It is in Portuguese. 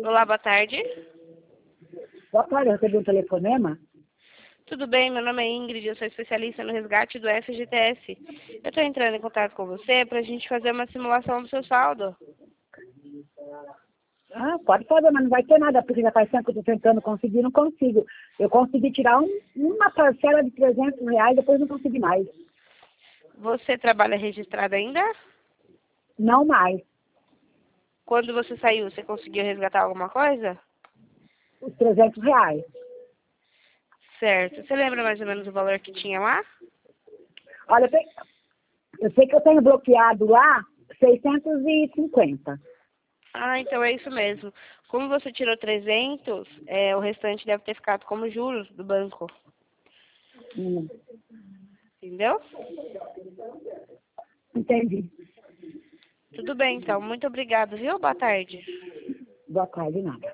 Olá, boa tarde. Boa tarde, eu recebi um telefonema. Tudo bem? Meu nome é Ingrid, eu sou especialista no resgate do FGTS. Eu estou entrando em contato com você para a gente fazer uma simulação do seu saldo. Ah, pode fazer, mas não vai ter nada, porque já faz tempo que eu estou tentando conseguir, não consigo. Eu consegui tirar uma parcela de R$ 300, depois não consegui mais. Você trabalha registrado ainda? Não mais. Quando você saiu, você conseguiu resgatar alguma coisa? Os R$ 300. Certo. Você lembra mais ou menos o valor que tinha lá? Olha, eu sei que eu tenho bloqueado lá 650. Ah, então é isso mesmo. Como você tirou 300, o restante deve ter ficado como juros do banco. Hum, Entendeu? entendi. Tudo bem, então. Muito obrigada, viu? Boa tarde. Boa tarde, nada.